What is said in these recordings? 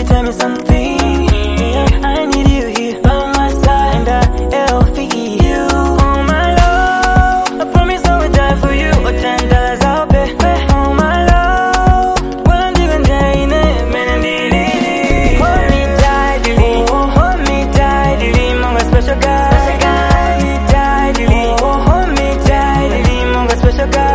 tell me something. Yeah, I need you here by my side, and I'll feel you. Oh my love, I promise I will die for you. Oh, $10 I'll pay. Oh my love, when I'm living there in it, man, and hold me tightly, hold me tightly, my special guy. Hold me tightly, hold me tightly, my special guy.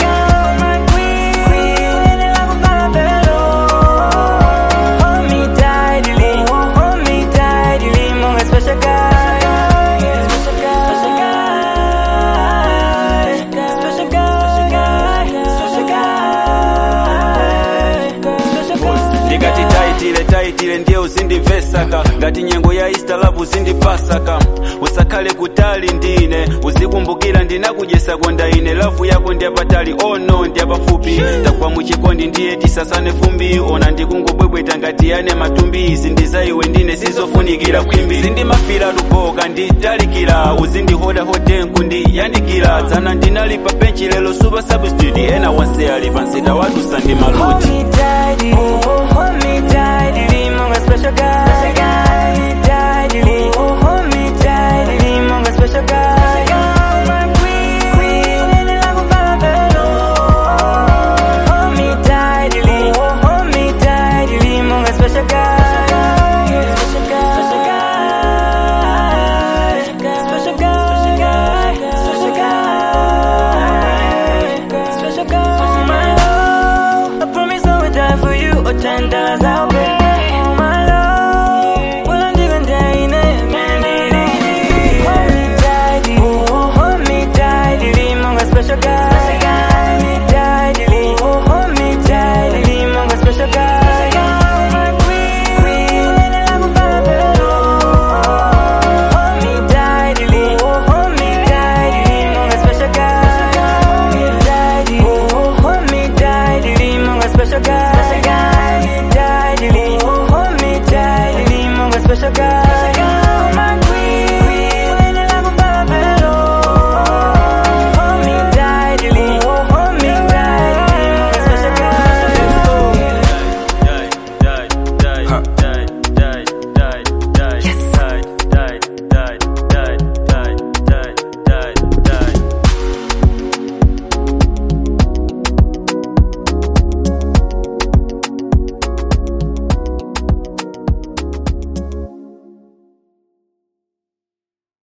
Taitile ndiye uzindivesaka ngati nyengo ya Easter love uzindipasaka usakale kutali ndine uzikumbukira ndinakujesa konda ine lavu yako ndiyapatali oh no ndiyapafupi takwa muchikondi ndiye tisasane fumbi ona ndikungobwebweta ngati yane matumbi izi ndizaiwe ndine sizofunikira kwimbi zindimafira luboka nditalikira uzindihoda hotenku ndiyandikira dzana ndinalipa benchi lelo super substitute ena wanse ali pansida wadusa ndi maluti. Hold me tightly, my special guy. Hold me tightly, hold me tightly, my special guy. My queen, and I go balabello. Hold me tightly, my special guy. Special guy, special guy, special guy, special guy. My love, I promise I will die for you. Oh, $10 I'll